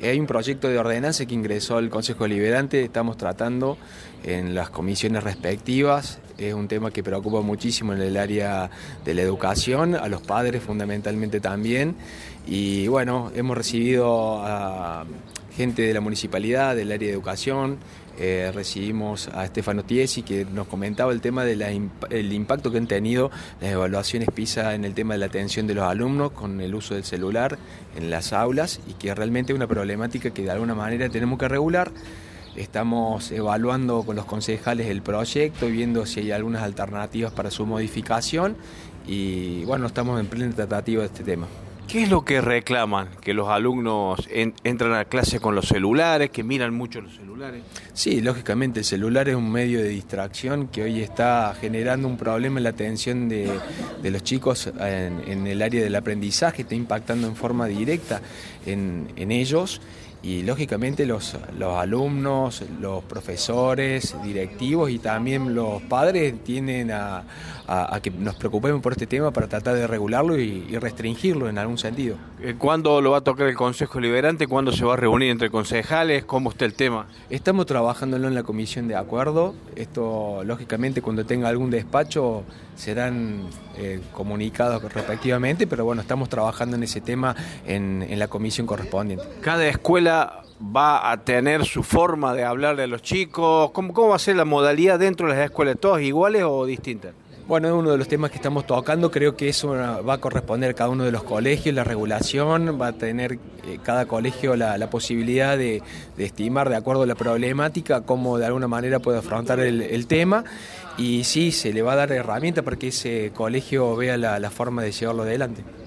Hay un proyecto de ordenanza que ingresó al Consejo Deliberante, estamos tratando en las comisiones respectivas. Es un tema que preocupa muchísimo en el área de la educación, a los padres fundamentalmente también. Y bueno, hemos recibido a gente de la municipalidad, del área de educación. Recibimos a Stefano Tiesi, que nos comentaba el tema del impacto que han tenido las evaluaciones PISA en el tema de la atención de los alumnos con el uso del celular en las aulas, y que realmente es una problemática que de alguna manera tenemos que regular. Estamos evaluando con los concejales el proyecto y viendo si hay algunas alternativas para su modificación, y bueno, estamos en plena tratativa de este tema. ¿Qué es lo que reclaman? ¿Que los alumnos entran a clase con los celulares, que miran mucho los celulares? Sí, lógicamente el celular es un medio de distracción que hoy está generando un problema en la atención de los chicos en el área del aprendizaje, está impactando en forma directa en ellos. Y lógicamente los alumnos, los profesores, directivos y también los padres tienden a que nos preocupemos por este tema para tratar de regularlo y restringirlo en algún sentido. ¿Cuándo lo va a tocar el Consejo Deliberante? ¿Cuándo se va a reunir entre concejales? ¿Cómo está el tema? Estamos trabajándolo en la comisión de acuerdo. Esto, lógicamente, cuando tenga algún despacho serán comunicados respectivamente, pero bueno, estamos trabajando en ese tema en la comisión correspondiente. Cada escuela va a tener su forma de hablarle a los chicos. ¿Cómo va a ser la modalidad dentro de las escuelas? ¿Todas iguales o distintas? Bueno, es uno de los temas que estamos tocando. Creo que eso va a corresponder a cada uno de los colegios, la regulación, va a tener cada colegio la posibilidad de estimar de acuerdo a la problemática cómo de alguna manera puede afrontar el tema, y sí, se le va a dar herramientas para que ese colegio vea la forma de llevarlo adelante.